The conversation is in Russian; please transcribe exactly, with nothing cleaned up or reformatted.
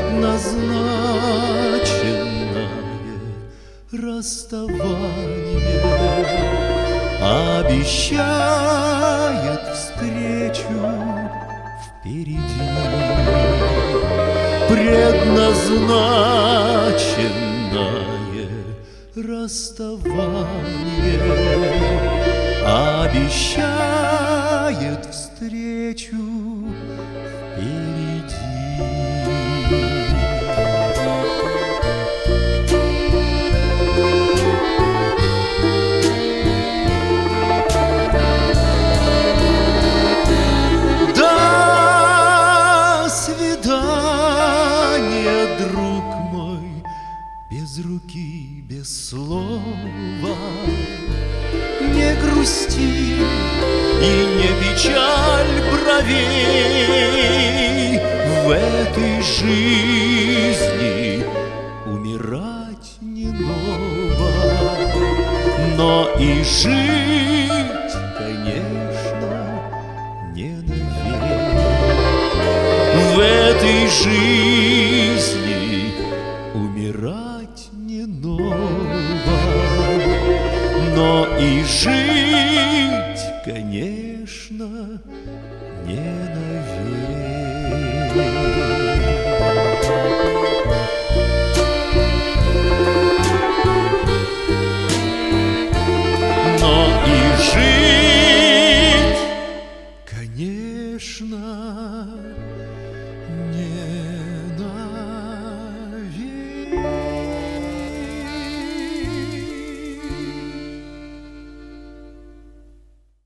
предназначенное расставание обещает встречу впереди. Предназначенное расставание обещает встречу впереди. Друг мой, без руки, без слова, не грусти и не печаль бровей. В этой жизни умирать не ново, но и жить, конечно, не навек. В этой жизни умирать не ново, но и жить, конечно, не навек. Но и жить, конечно,